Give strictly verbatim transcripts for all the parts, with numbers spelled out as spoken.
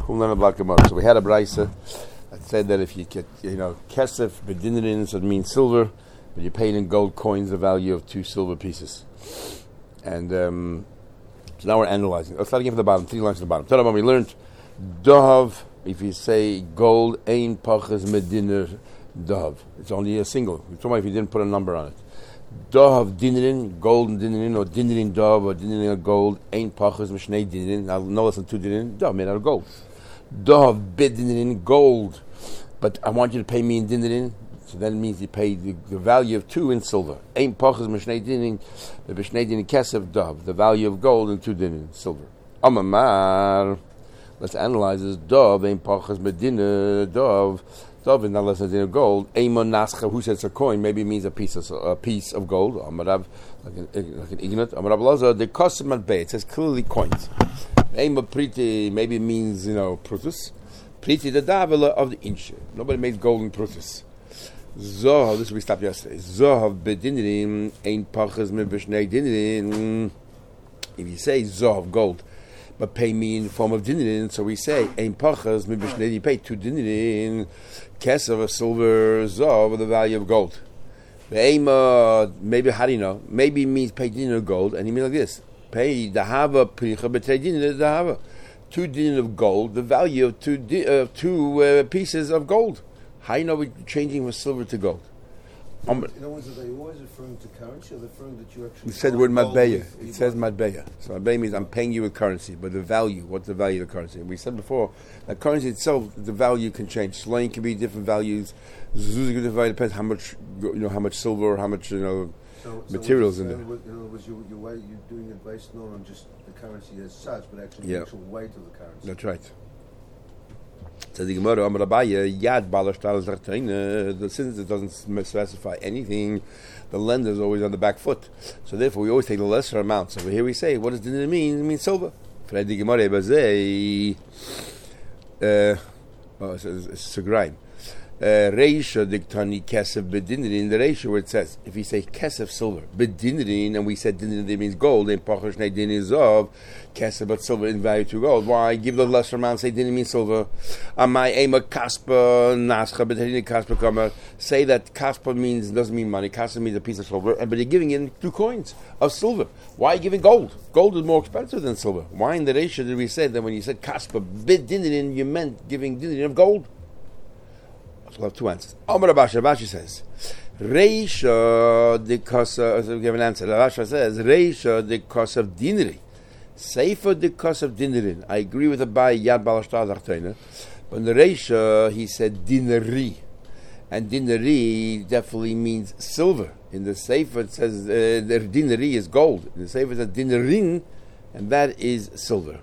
So we had a brisa that said that if you get, you know, kesef bedinarin, so it means silver, but you paid in gold coins the value of two silver pieces. And um, so now we're analyzing. Let's start again from the bottom, three lines from the bottom. Tell them we learned dahav. If you say gold, ein pachas mediner dahav. It's only a single. You're talking about if you didn't put a number on it. Dahav dinarin, gold and dinarin, or dinarin dahav, or dinarin of gold, ein pachas mishnei dinarin. Now, no less than two dinarin, dahav made out of gold. Dahav bidinarin, gold. But I want you to pay me in dinarin. So that means you pay the, the value of two in silver. Ein pachas mishnei dinarin, the mishnei dinarin kesef dahav, the value of gold and two dinarin, silver. Amamar. Let's analyze this. Dov, ein pachas medina, dov. Dov is not less than gold. Eimon nascha, who says a coin, maybe it means a piece of a piece of gold. Amarav, like an, like an ignat. Amarav laza, the custom matbei. It says clearly coins. Eimon priti, maybe it means, you know, prutus. Priti, the davila of the inch. Nobody makes golden prutus. Zohav, this we stopped yesterday. Zohav bedinirim, ein pachas mebishnei dinirim. If you say zohav, gold, but pay me in the form of dinarin, so we say ein pachas mibishnei, you pay two dinarin, kesef of silver, zav, the value of gold. Ve'ema, maybe how do you know? Maybe it means pay dinar of gold, and he means like this: pay dahava pricha betray dinar dahava, two dinar of gold, the value of two di- uh, two uh, pieces of gold. How do you know we're changing from silver to gold? Um, in other words, are they always referring to currency, or they're referring that you actually... It said the word matbeya. It says matbeya. So matbeya means I'm paying you with currency, but the value, what's the value of the currency? We said before, that currency itself, the value can change. Sloin can be different values. Zuzah can be depends how much, you know, how much silver or how much, you know, so, so materials in there. In other words, your, your way, you're doing it based not on just the currency as such, but actually yep. the actual weight of the currency. That's right. So the Gemara, Amar Abaye, Yad Balashtal Zartaina, since it doesn't specify anything, the lender is always on the back foot. So therefore, we always take the lesser amount. So here we say, what does dinar mean? It means silver. For the Gemara, Bazei, oh, it's Segraim. Reisha diktani kesef bedinarin. The ratio where it says, if you say kesef silver, bedinarin, and we said dinarin means gold, and pachas nei din is of kesef but silver in value to gold. Why give the lesser amount? Say dinarin means silver. Amai ema kaspa nascha bedinarin kaspa kama. Say that kaspa means doesn't mean money. Kaspa means a piece of silver, and but you're giving in two coins of silver. Why are you giving gold? Gold is more expensive than silver. Why in the ratio did we say that when you said kaspa bedinarin, you meant giving dinarin of gold? We'll have two answers. Omar Abashi, Abashi says, Reisha the cost of, so we give an answer. Abashi says, Reisha the cost of dinari. Seifa the cost of dinarin. I agree with the Bai Yad Balashtar Zartaina. But in the Reisha, he said dinari. And dinari definitely means silver. In the Seifa, it says uh, the dinari is gold. In the Seifa, it says dinarin, and that is silver.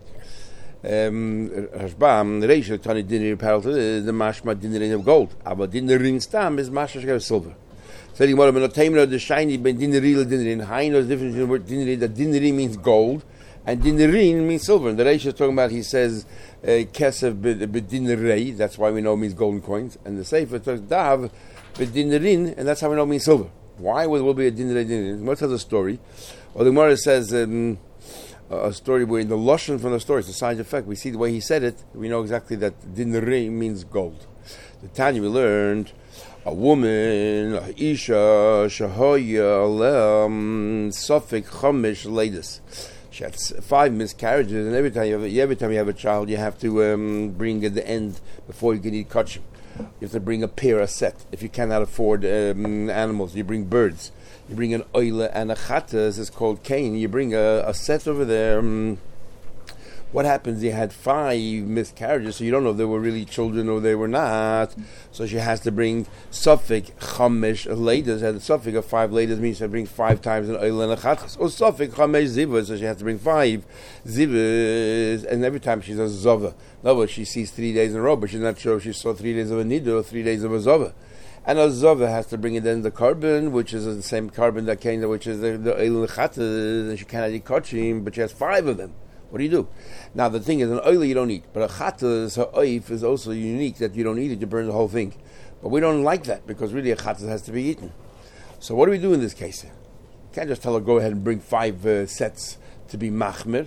Rashbam, the ratio tani dinner parallel to the mashma dinarin of gold. Aber dinarin stam is mashma of silver. So the Gemara, when the the shiny ben dinaril dinarin, how knows the difference between the word dinarin, that dinarin means gold, and dinarin means silver. And the ratio is talking about, he says, kesef bedinarei, that's why we know it means golden coins. And the sefer talks dav bedinarin, and that's how we know it means silver. Why will there be a dinarei dinarin? The Gemara tells a story. Or the Gemara says, um, a story where in the lashon from the story, it's a side effect. We see the way he said it, we know exactly that dinari means gold. The Tanya we learned, a woman, a isha, shahoya, lem, sofik, chomish, ladies. She had five miscarriages, and every time you have a, every time you have a child, you have to um, bring at the end before you can eat kachim. You have to bring a pair, a set. If you cannot afford um, animals, you bring birds. You bring an oile and a chata, this is called cane. You bring a, a set over there. Um, what happens? You had five miscarriages, so you don't know if they were really children or they were not. So she has to bring suffik chamesh ladies. And the suffik of five ladies means she brings five times an oile and a chata. Or suffik chamesh zivas, so she has to bring five zivas. And every time she does zova. No, she sees three days in a row, but she's not sure if she saw three days of a nidu or three days of a zova. And a zova has to bring in then the carbon, which is the same carbon that came, which is the the oil chata, and she cannot eat kachim, but she has five of them. What do you do? Now the thing is, an oil you don't eat, but a chata, her oif is also unique that you don't eat it, you burn the whole thing. But we don't like that because really a chata has to be eaten. So what do we do in this case? You can't just tell her go ahead and bring five uh, sets to be machmir.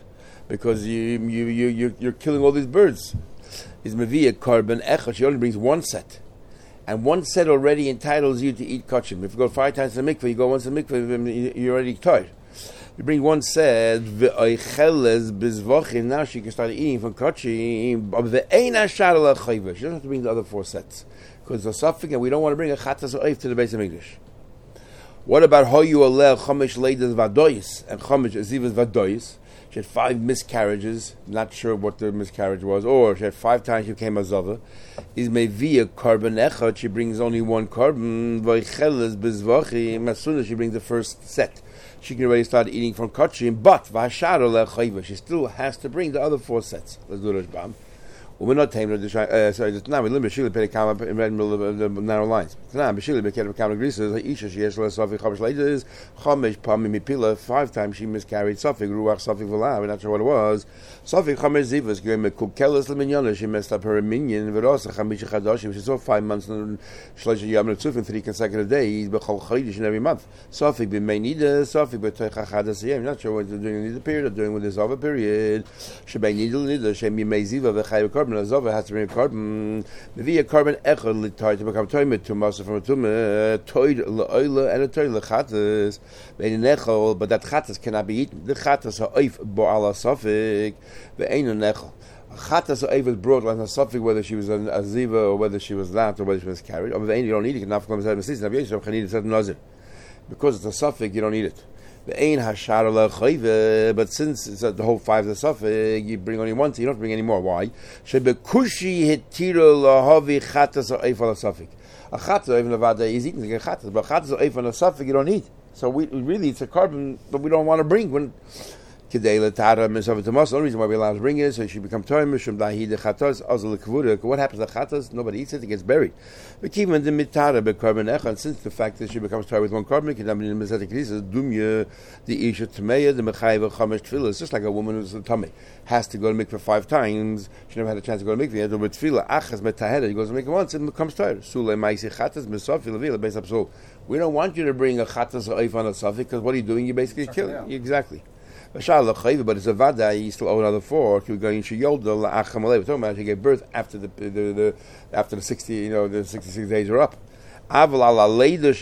because you you you you you're killing all these birds. Is mevia carbon echad? She only brings one set, and one set already entitles you to eat kachim. If you go five times to the mikveh, you go once to the mikveh, you're already tired. You bring one set, v'oicheles bizvachim. Now she can start eating from kachim. But the eina sharala chayva. She doesn't have to bring the other four sets because the suffix, and we don't want to bring a chatas oif to the base of English. What about hoyu aleh chomish leidas vadois and chomish azivas vadois? She had five miscarriages. Not sure what the miscarriage was, or she had five times she became a zava. Is mevia carbon echad? She brings only one carbon. V'oicheles bizvachim. As soon as she brings the first set, she can already start eating from kachim, but v'hashar aleh chayva. She still has to bring the other four sets. Let's do Rashbam. We're not tamed. Uh, sorry, just now we limit B'shili Perikama in the middle of the narrow lines. Now B'shili Perikama Grisa Isha she has less Safik Chavish later is Chamesh Pami Mipila. Five times she miscarried Safik Ruach Safik V'la. We're not sure what it was. Safik Chamesh Zivas Grim Kukelas Leminyana. She messed up her minion. V'rosa Chamish Chadashi. She saw five months and Shleisha Yam Netzufin three consecutive days. B'chol Chaydish in every month. Safik B'meinida. Safik B'toicha Chadas Yem. Not sure what they're doing in the period. They're doing with this other period. Shebei Nidal Nida. Shemi Meiziva V'chay V'korban. Azova has to bring a carbon. Maybe a carbon echad litar to become toimet to masa from a tumah toid leoila and a toid lechatas. Bein nechol, but that chatas cannot be eaten. The chatas are oif bo'ala safik. Ve'ein nechol. Chatas are oif brought like a safik whether she was an aziva or whether she was that or whether she was carried. Or ve'ein you don't eat it. Enough comes out of the season. Because it's a safik, you don't eat it. But since it's the whole five of the suffix, you bring only one, so you don't bring any more. Why? Shebekushi hitira lahavi chatas or eif on the suffix. A chatas even avada is eating the chatas, but chatas or eif on the suffix you don't eat. So we really it's a carbon, but we don't want to bring when. Kidei letara misav tamas. The only reason why we allow to bring it is so she become toim mishum dahi de chatas azal lekvura. What happens to chatas? Nobody eats it; it gets buried. But even the mitara be carbon echad. Since the fact that she becomes toim with one carbon, kedam in the mesatik says dumya the isha tmeya the mechayva chamesh tefillah. It's just like a woman who's a tummy has to go to mikveh five times. She never had a chance to go to mikveh. Yet with tefillah achas metaheda, he goes to mikveh once and becomes toim. Sule ma'isi chatas misav filavila beis absul. We don't want you to bring a chatas or eif on a suffix because what are you doing? You're basically killing. Exactly. But it's a vada. You still owe another four. We're talking about she gave birth after the, the, the after the sixty, you know, the sixty-six days are up. If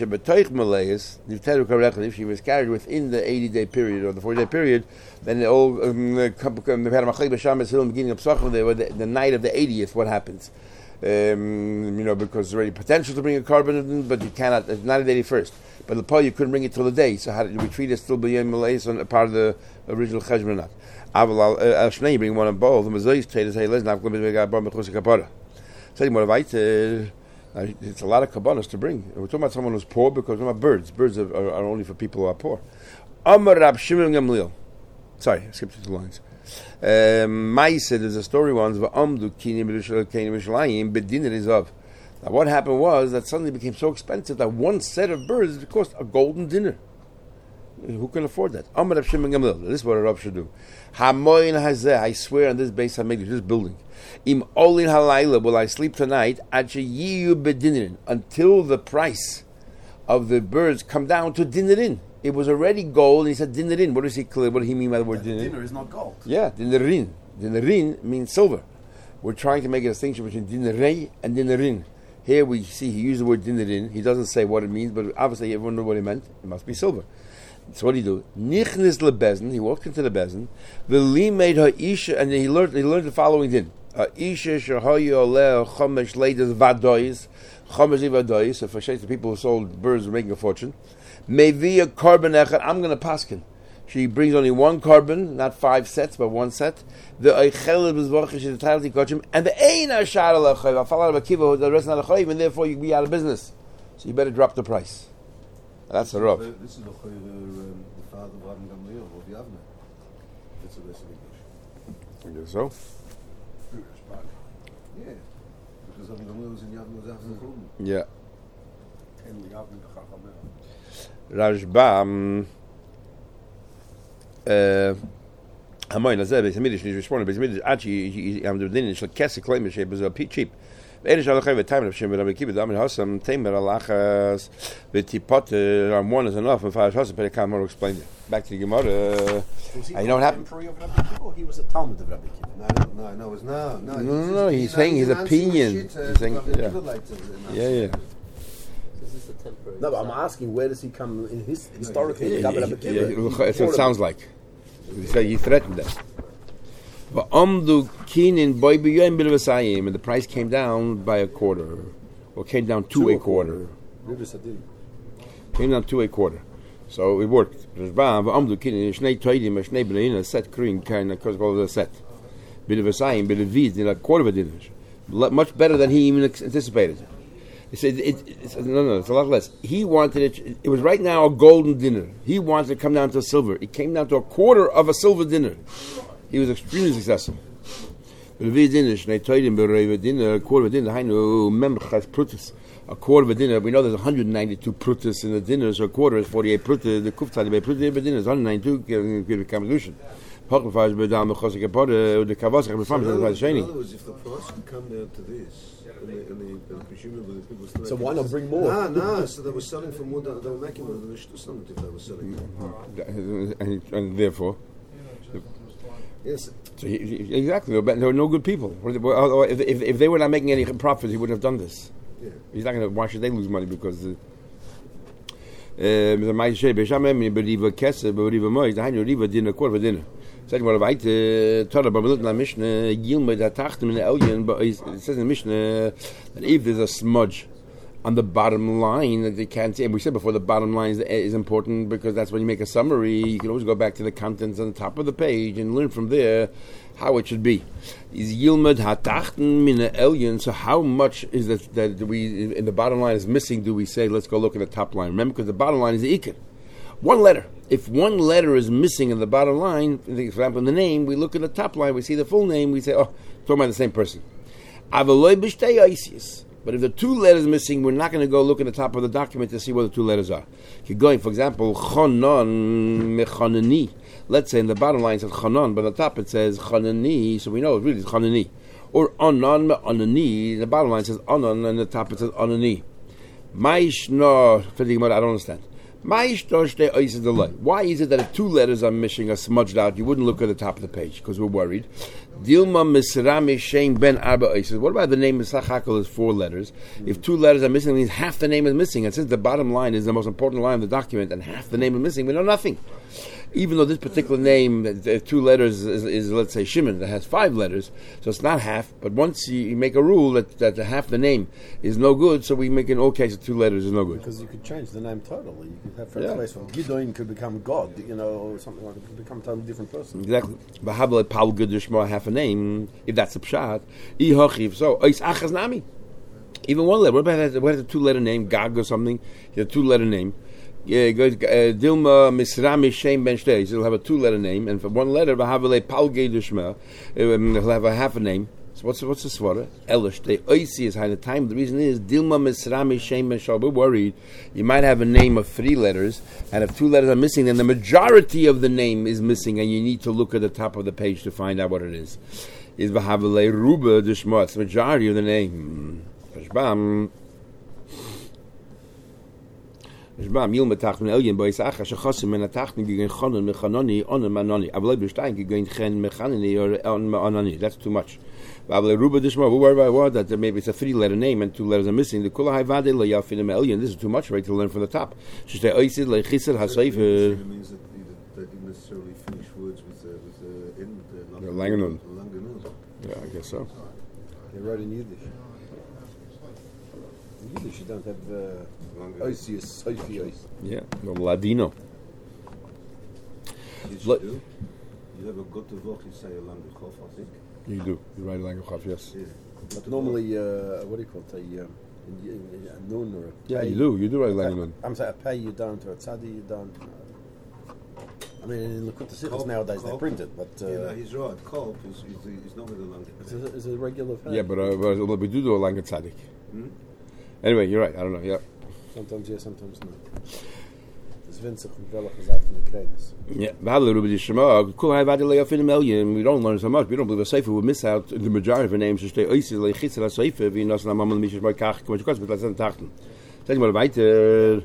she was carried within the eighty-day period or the forty-day period, then all um, the beginning of Pesachim, the, the night of the eightieth. What happens? Um, you know, because there's already potential to bring a carbon, but you cannot. It's not the eighty-first. But the part you couldn't bring it till the day. So how did we treat it? Still be in Malay, so part of the original cheshbon or not? Aval al shnei, you bring one of both. The mazois traders say, "Let's not go to the bar mechus kapara." Tell you what, it's a lot of kabbanas to bring. We're talking about someone who's poor because we're talking about birds. Birds are, are, are only for people who are poor. Amar Rab Shimon Gamliel. Sorry, I skipped two lines. Maise, there's a story once. Va'amdu kini b'Yerushalayim b'Yerushalayim b'dinner izov. Now, what happened was that suddenly it became so expensive that one set of birds cost a golden dinner. Who can afford that? Amar Rab Shimon Gamliel. This is what a Rab should do. Hamoyin hazeh. I swear on this base hamikdash, this building. Im olin halayla. Will I sleep tonight? Achayiyu b'dinnerin. Until the price of the birds come down to dinnerin. It was already gold, and he said dinnerin. What does he clear? What does he mean by the word dinnerin? Dinner is not gold. Yeah, dinnerin. Dinnerin means silver. We're trying to make a distinction between dinnerei and dinnerin. Here we see he used the word dinnerin. He doesn't say what it means, but obviously everyone knew what he meant. It must be silver. So what did he do? Nichnis lebezin. He walked into the bezin. V'li made ha'isha, and he learned. He learned the following din. Ha'isha shehayu oleh chomesh leidas vadois. Chomesh vadois. So for the people who sold birds were making a fortune. Maybe a carbon echad. I'm going to paskin. She brings only one carbon, not five sets, but one set. The eichel bezvach is the title kochim, and the ein ashar alachayv. I fall out of a kiva, the rest not alachayv, and therefore you be out of business. So you better drop the price. That's the rub. This is the um, the father of Rabban Gamliel, or the Avner. It's a lesson English. I guess so. Yeah, because Rabban Gamliel was in Yavne was after the Chum. Yeah. And the Yavne the Chachamel. Rashbam. Hamoyin hazeh beis hamidrash nishvishmona beis hamidrash achi am the din shel kesek claim she was a cheap. Eres alachay v'taimer of Shem v'Rabbi Akiva Damin Hasam Taimer alachas v'tipot on one is enough. And Farash Hasam Perikam more explained it. Back to the Gemara. Uh, he you know what happened? Of Rabbi Akiva, or he was a Talmud of Rabbi Akiva? No, no, no, no, it was no, no. No, no, no. He's saying his opinion. He's saying, yeah, yeah, yeah. This is a temporary. No, but I'm asking, where does he come in his historically? Yeah, Rabbi yeah, Akiva? yeah, that's what it sounds like. He said you threatened them. But Amdu Kinin Boy B'Yom B'Levasayim, and the price came down by a quarter, or came down to, to a, a quarter. quarter. Came down to a quarter. So it worked. Amdu Kinin Shnei Toidim Shnei B'Leina set Krin kind of called a set. B'Levasayim B'Levid in a quarter of a dinner, much better than he even anticipated. He said, it, it's, no, no, it's a lot less. He wanted it, it was right now a golden dinner. He wanted to come down to a silver. It came down to a quarter of a silver dinner. He was extremely successful. A quarter of a dinner, a quarter of a dinner, we know there's one hundred ninety-two prutas in the dinner, so a quarter is forty-eight prutas. The kuftani by prutas, but dinner is one hundred ninety-two, give a combination. So in other words, if the price could come down to this, and, they, and, they, and presumably the people still so why not bring more? No, no. So they were selling for more than they were making more than the shtusam if they were selling. And, and therefore, yes. So he, he, exactly, there were no good people. If, if, if they were not making any profit, he wouldn't have done this. Yeah. He's not going to. Why should they lose money? Because the the ma'aseh b'shamem b'riva kesef b'riva moed the hainu riva dinner quarter of dinner. Said what about Torah? But we look in the Mishnah, Yilma da tachtim in the Elyon. But it says in the Mishnah that if there's a smudge on the bottom line that they can't see, and we said before the bottom line is, is important because that's when you make a summary. You can always go back to the contents on the top of the page and learn from there how it should be. Is Yilma da tachtim in the Elyon? So how much is that that we in the bottom line is missing? Do we say let's go look at the top line? Remember, because the bottom line is the ikar. One letter. If one letter is missing in the bottom line, for example, in the name, we look at the top line, we see the full name, we say, oh, talking about the same person. But if the two letters missing, we're not going to go look at the top of the document to see what the two letters are. You're going, for example, Chonon mechanani. Let's say in the bottom line it says Chonon, but on the top it says Chanani, so we know it really is Chanani. Or Onon me'onani, in the bottom line it says Onon, and the top it says Onani. Maishno, I don't understand. Why is it that if two letters are missing, are smudged out, you wouldn't look at the top of the page because we're worried? Dilma Misrami Shein Ben Arba Oises. What about the name Misachakal is four letters? If two letters are missing, it means half the name is missing. And since the bottom line is the most important line of the document and half the name is missing, we know nothing. Even though this particular name, uh, two letters, is, is, let's say, Shimon, that has five letters, so it's not half. But once you, you make a rule that, that the half the name is no good, so we make in all cases two letters is no good. Because you could change the name totally. You could have for yeah. a place from Gideon could become God, you know, or something like that. Could become a totally different person. Exactly. But how about Paul Gudishma half a name, if that's a pshat? So, Ois Achaz Nami. Even one letter. What about that? What is a two-letter name? Gag or something? You have a two-letter name. Yeah, goes Dilma Misrami Shein Ben Shtei. So he'll have a two-letter name, and for one letter, Vahavale Palgei Dushma, he'll have a half a name. So what's what's the swara? Elish. The oisi is high the time. The reason is Dilma Misrami Shein Ben Shal. We're worried you might have a name of three letters, and if two letters are missing, then the majority of the name is missing, and you need to look at the top of the page to find out what it is. Is Vahavale Ruba Dushma? It's the majority of the name. Shbam. Shbam Yilma Tachmin Elyon Bois Acha Shechosim Men Tachmin Gegen Chonon Mechanoni Onon Manoni Avlei B'Stein Gegen Chen Mechanoni or On Manoni. That's too much. Avlei Ruba Dishma. We worry about what that maybe it's a three-letter name and two letters are missing. The Kula Hayvade Lo Yafin Elyon. This is too much, right? To learn from the top. Shestei Oisid LeChiser Hasayif. It means that they didn't necessarily finish words with the with the end. The Langanun. Langanun. Yeah, I guess so. They wrote in Yiddish. In Yiddish you don't have Oisius, Sofios. Yeah, no Ladino. Yes, Let, you do. You have a good to vote, you say a language, I think. You do. You write a language, yes. Yeah. But normally, uh, what do you call it? A, um, in, in, in a nun or a Yeah, pay. you do. You do write a language. I'm saying a pay you don't, or a tzadi you don't. I mean, in Likkutei Sichos nowadays they print it, but uh, yeah, no, he's right. Kolp is, is, is not with a language. it's a, it's a regular pay. Yeah, but, uh, but we do do a language tzaddik. Hmm? Anyway, you're right. I don't know. Yeah. Sometimes yes, sometimes no. winzig und welche Seite von der Kreis. Yeah, V'hadle Rubi Yishma, Kul Hai Vadi Le'afin Melyin. We don't learn so much. We don't believe a Sefer would miss out the majority of the names. Just stay Oisi Le'chitzel HaSefer, V'in Nos Namam Mishish Mai Kach, K'mach Kos, but let's not tachten. Sag mal weiter.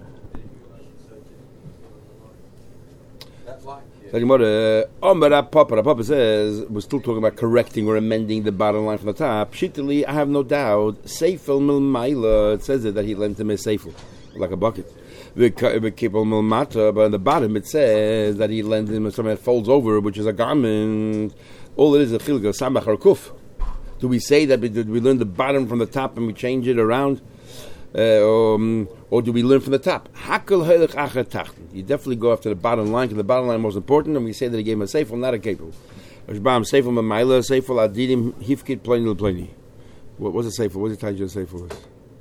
Sag mal, oh, but that Papa, that Papa says, we're still talking about correcting or amending the bottom line from the top. Shittali, I have no doubt, Seifel Milmaila, it says it that he lent him a Seifel, like a bucket. V'kipol Milmata, but on the bottom it says that he lent him something that folds over, which is a garment. All it is is a chilga, samach or kuf. Do we say that we, did we learn the bottom from the top and we change it around? Uh, um, or do we learn from the top? You definitely go after the bottom line, because the bottom line is most important, and we say that he gave him a seifel, not a capel. What was a seifel? What did he tell you a seifel was?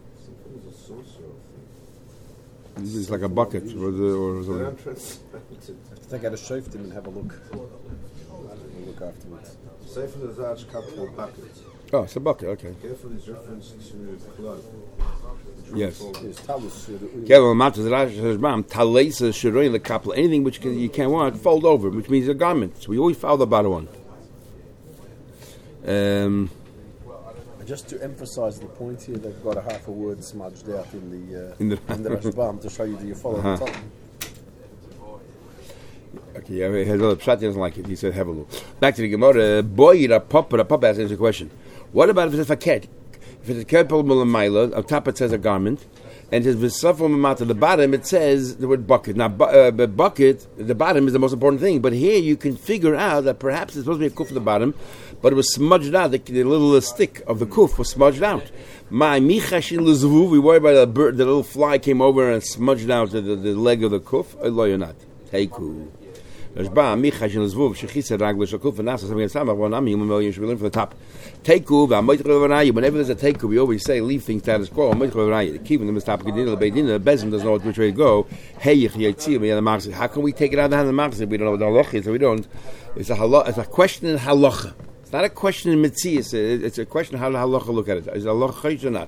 It's like a bucket. Or, the, or something. I think I'd have shaved him and have a look. Have a look afterwards. Seifel is large capital bucket. Oh, it's a bucket, okay. Careful is reference to cloth. Yes. Yes, anything which can, you can't want, fold over, which means a garment. So we always follow the bottom one. Um, just to emphasize the point here, they've got a half a word smudged out in the uh, in the, in the Rashbam to show you that you follow uh-huh. the top. Okay, yeah, Pshat doesn't like it. He said, have a look. Back to the Gemara. Boy, the Papa, the Papa asks a question. What about if it's a faket? If it's a kerpel mulamayla, on top it says a garment, and it says v'safo at the bottom it says the word bucket. Now, bu- uh, but bucket, the bottom is the most important thing. But here you can figure out that perhaps it's supposed to be a kuf at the bottom, but it was smudged out. The, the little stick of the kuf was smudged out. My michashin lezvu. We worry about the bird, the little fly came over and smudged out the, the, the leg of the kuf. Eloy or not? Teiku. There's ba michashin lezvu. Shechisa raglish akuf and nasa something sama. One ami one million should be learned from the top. Teiku. Whenever there's a teiku, we always say leave things status quo. Keeping them as top of the beidin. The bezim doesn't know which way to go. Hey, how can we take it out of the hand of the machzor? We don't know what the halacha is, so we don't. It's a halacha. It's a question in halacha. It's not a question in mitzias. It's a question how the halacha look at it. Is halacha chaysh or not?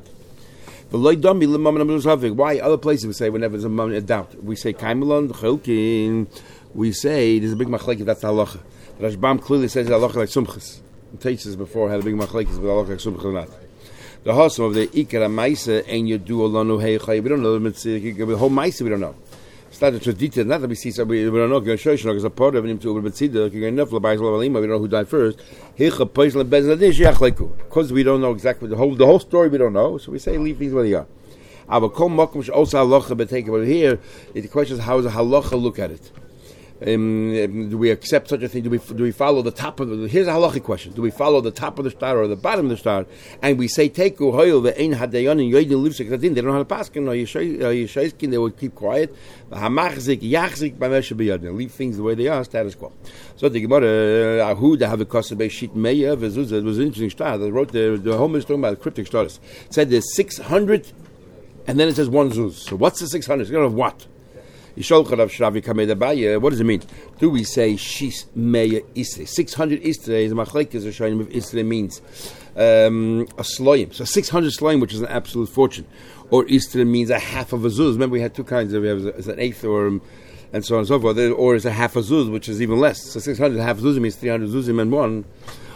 Why other places we say whenever there's a moment of doubt, we say kaimelon chelkin. We say there's a big machlekes. That's the halacha. Rashbam clearly says halacha like sumchas. It teaches us before had a big machlekes, but halacha like sumchas or not. The hustle of the ikara ma'isa and you do alonu hey chay. We don't know the whole ma'isa. We don't know. It's not a tradition. Not that we see. So we, we don't know. Because a part of him to betzida. We don't know who died first. Because we don't know exactly the whole the whole story. We don't know. So we say leave things where they are. But here the question is how does a halacha look at it? Um, do we accept such a thing? Do we do we follow the top of the? Here's a halachic question: do we follow the top of the star or the bottom of the star? And we say teku hoyel ve'ein hadayon and yoydin livsik zadin. They don't know how to pass. No, yishayskin. They would keep quiet. Hamachzik yachzik b'mesha b'yadin. Leave things the way they are, status quo. So the Gemara Ahu they have a kosabei shit meya v'zuzah. It was an interesting star. They wrote the the home is talking about cryptic stars. It said there's six hundred, and then it says one zuz. So what's the six hundred? It's going to have what? What does it mean? Do we say shis meya isre? Six hundred isre is a machlekes are showing if isre means um, a sloim. So six hundred sloim, which is an absolute fortune, or isre means a half of a zuz. Remember, we had two kinds of. We have it's an eighth, or um, and so on and so forth. Or it's a half a zuz, which is even less. So six hundred half zuz means three hundred zuzim and one.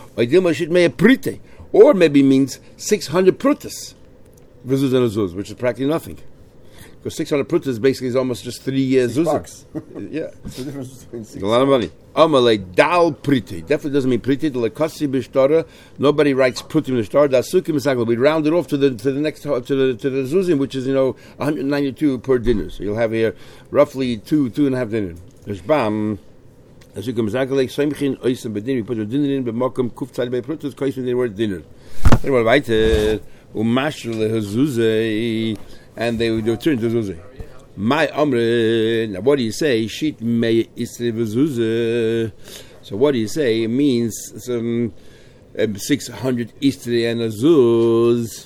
Or maybe means six hundred prutas, v'zuz and a zuz, which is practically nothing. Because six hundred prutas basically is almost just three years uh, zuzim. Yeah. It's the difference between six. It's a lot of money. Amalei dal priti. Definitely doesn't mean priti. The lekasi b'shtara. Nobody writes priti in the star. Da sukim misakla. We round it off to the to the next to the to the zuzim, which is you know one hundred ninety-two per dinner. So you'll have here roughly two two and a half dinner. There's bam. Sukim misakla. Seimchin oisem bedin. We put the dinner in. B'makom kuf tzad bei prutas. Koisem the word dinner. Then what weiter umashul lehazuzei. And they would return to Zuzah. My Amre, now what do you say? Shit may isre v'zuzah. So what do you say? It means some um, six hundred isre and a zuz.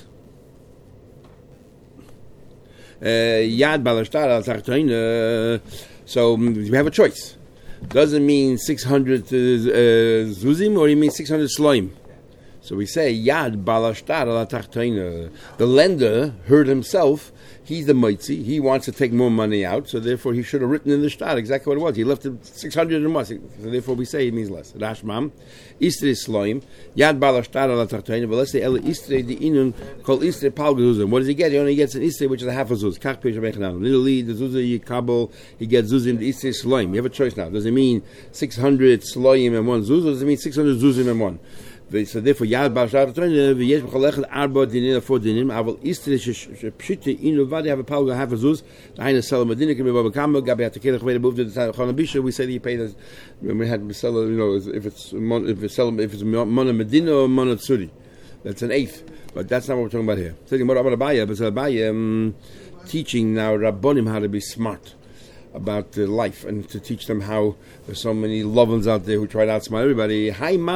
Yad balashtar al tachtoina. So we have a choice. Does it mean six hundred uh, zuzim or it means six hundred sloim? So we say Yad Balashtar ala Tachtoina. The lender heard himself. He's the Moitzi. He wants to take more money out, so therefore he should have written in the shtar exactly what it was. He left it six hundred and one. So therefore we say it means less. Rashmam, Istre Sloim, Yad Balashtar ala Tachtoina. But let's say Ela Istre di Inun called Istre Palgazuzim. What does he get? He only gets an Istre, which is a half a Zuz. Kach Pish Mechanam. Literally, the Zuzah Yikabel, he gets Zuzim the Istre Sloim. You have a choice now. Does it mean six hundred Sloim and one Zuz, or does it mean six hundred Zuzim and one? So therefore, Yad Balashtar Tachtoina, v'yesh b'cholechad arba dinim four dinim. Aval Istre Pshite Inu Vadi have a Palga half a Zuz. The Haina Sela Medina can be Baba Kama. Gabi had to kill the way to move to the time of Chanabisha. We say that you pay the when we had Sela, you know, if it's if it's Sela, if it's Mona Medina or Mona Tsuri, that's an eighth. But that's not what we're talking about here. Taking more about Abaya, but Abaya um, teaching now Rabbonim how to be smart about uh, life and to teach them how there's so many loved ones out there who try to outsmart everybody.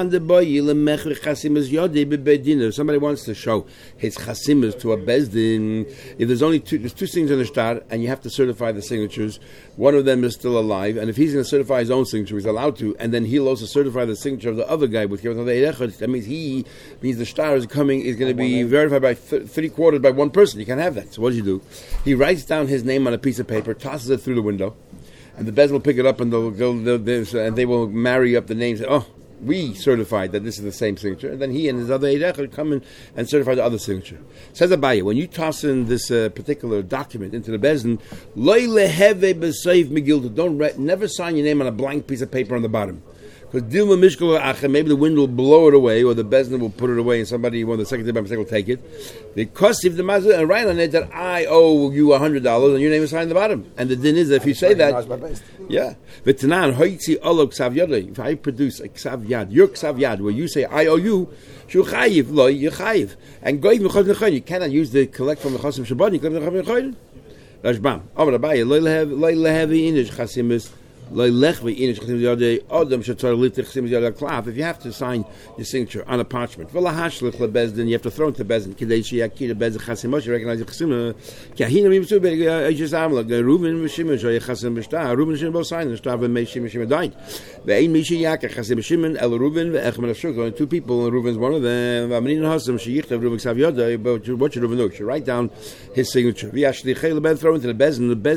If somebody wants to show his chasimas to a bezdin, if there's only two, there's two things in the shtar, and you have to certify the signatures. One of them is still alive, and if he's going to certify his own signature, he's allowed to, and then he'll also certify the signature of the other guy with that means he means the shtar is coming is going to be verified by th- three quarters by one person. You can't have that. So what does he do? He writes down his name on a piece of paper, tosses it through the window. And the Bez will pick it up, and they'll go, they'll, they'll, and they will marry up the names. Oh, we certified that this is the same signature, and then he and his other Eidech come in and certify the other signature. Says Abaye, when you toss in this uh, particular document into the Bezin, loy leheve b'seif megilta, don't re- never sign your name on a blank piece of paper on the bottom. Because Dilma Mishkal Acha, maybe the wind will blow it away, or the Bezdin will put it away, and somebody, one of the secretary by mistake, will take it. The cost of the Mazda, and write on it that I owe you a hundred dollars, and your name is signed on the bottom. And the din is that if you say that, yeah. V'tanan hoitzi olo ksav yadei. If I produce a ksav yad, your ksav yad, where you say I owe you, shu chayiv loy yechayiv, and goy mechos nechoyin. You cannot use the collect from the chosim shabbat. You collect from the chosim nechoyin. Rashbam. Amar Abaye loy lehev loy lehevi inish chasimis. If you have to sign your signature on a parchment, you have to throw it to Bezin. Recognize the Reuven and Shimon both signed the Shtar and Shimon died. Two people, and Reuven's one of them. But what should Reuven do? Should write down his signature. Throw into the Bezin. The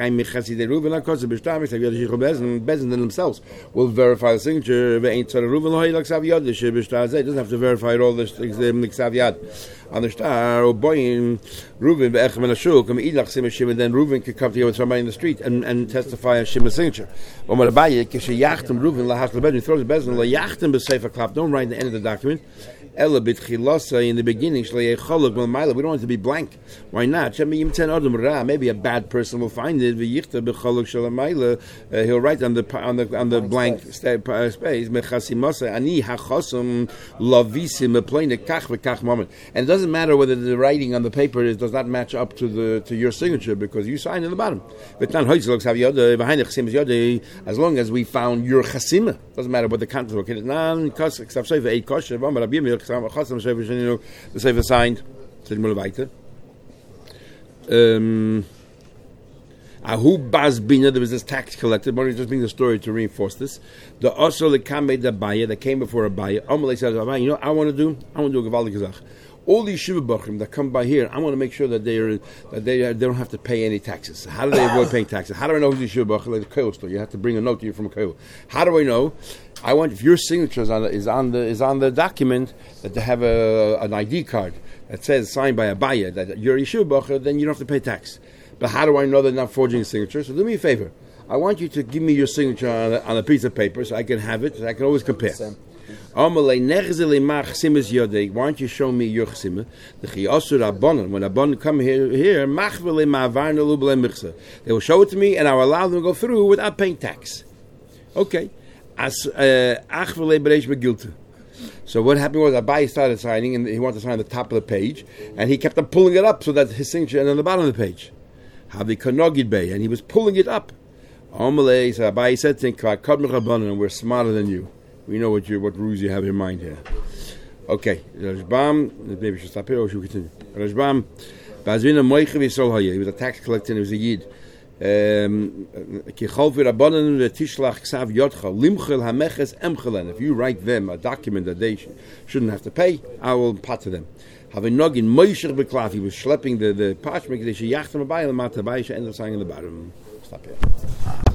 Bezin Bezin, Bezin themselves will verify the signature. It doesn't have to verify all the Ksav Yad on the shtar. Or boyin Reuven ve'echem and Ashuk, and Idlach Sim Shimon. Then Reuven could come to you with somebody in the street and, and testify on Shimon's signature. Omar Abaye kishe yachtem Reuven lahash lebezin. He throws the bezin la yachtem b'sefer klap. Don't write the end of the document. Ela b'tchilasa in the beginning shlei cholok b'mayla. We don't want it to be blank. Why not? Maybe a bad person will find it. V'yichta b'cholok shalamayla. He'll write on the on the on the blank space. Mechasimasa ani hachosum lavisim aplain kach v'kach moment. And it doesn't matter whether the writing on the paper is, does not match up to the to your signature because you signed in the bottom. As long as we found your chasima, doesn't matter what the content was. The sefer signed. Um, Ahu Baz Bina, there was this tax collector. But just bring the story to reinforce this. The Osher Lekame Dabaya that came before Abaya. Amalei said, you know what I want to do? I want to do a Gavaldik Gazach. All these Shiva Bachrim that come by here, I want to make sure that they are that they are, they don't have to pay any taxes. How do they avoid paying taxes? How do I know who's the Shiva Bachrim? Like the Koil store, you have to bring a note to you from a Koil. How do I know? I want if your signature is on the, is on the is on the document that they have a, an I D card that says signed by a buyer that you're a Shiva Bachrim, then you don't have to pay tax. But how do I know they're not forging a signature? So do me a favor. I want you to give me your signature on a, on a piece of paper so I can have it, so I can always compare. Why don't you show me your chesima? When Rabbanan come here, here they will show it to me, and I will allow them to go through without paying tax. Okay. So what happened was Abai started signing, and he wanted to sign the top of the page, and he kept on pulling it up so that his signature is on the bottom of the page. And he was pulling it up. So Abai said to him, we're smarter than you. We know what you what rules you have in mind here. Okay, Rashbam, maybe we should stop here or should we continue? Rashbam, he was a tax collector and he was a Yid. Um, if you write them a document that they sh- shouldn't have to pay, I will pat to them. Having nogin Moshe Beklav, he was schlepping the the parchment. They should yacht him by the matabaisha end of saying in the bottom. Stop here.